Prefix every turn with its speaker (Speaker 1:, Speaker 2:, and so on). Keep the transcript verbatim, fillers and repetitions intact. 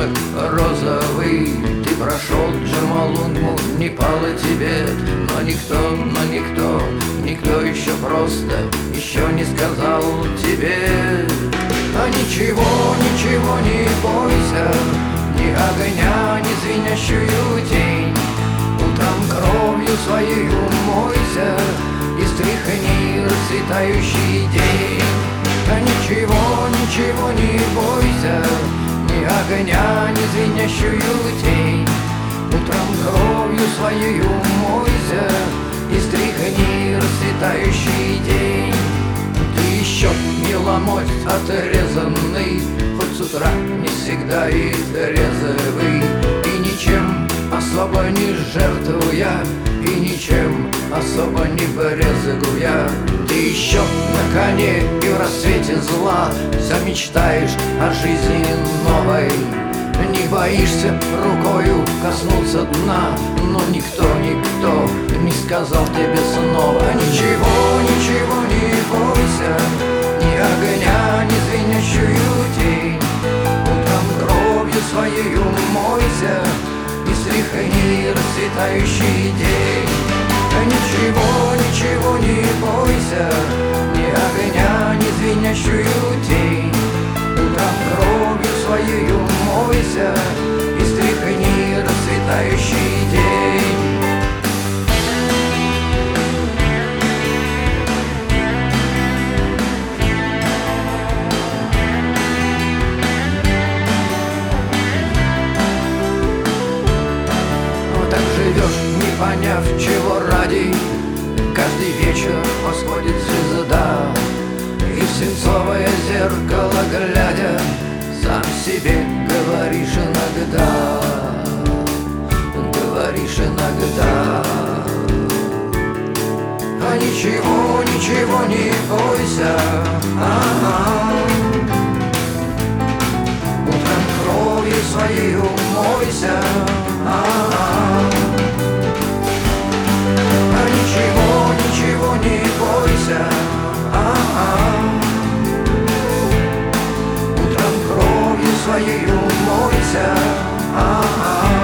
Speaker 1: как розовый. Ты прошел Джомолунгму, Непал и Тибет, но никто, но никто, никто еще просто еще не сказал тебе. А ничего, ничего не бойся, ни огня, ни звенящую тень. Утром кровью своей умойся и стряхни расцветающий день. А ничего, ничего не бойся, ни огня, ни звенящую тень. Утром кровью своей умойся и стряхни расцветающий день. Ты еще не ломоть отрезанный, хоть с утра не всегда и трезвый, и ничем особо не жертвуя, и ничем особо не брезгуя. Ты еще на коне и в рассвете зла замечтаешь о жизни новой. Не боишься рукою коснуться дна, но никто, никто не сказал тебе снова. Ничего, ничего не бойся, ни огня, ни звенящую тень. Утром кровью своей умойся и стряхни расцветающий день. Ничего, ничего не бойся, ни огня, ни звенящую тень. Утром кровью своей умойся и стряхни расцветающий день. Вот так живешь, не поняв, чего ради. Каждый вечер восходит звезда, и в свинцовое зеркало глядя сам себе говоришь иногда, говоришь иногда. А ничего, ничего не бойся, ага. Утром кровью своей умойся, ага. А ничего, ничего не бойся, ага. Утром кровью своей умойся, ага.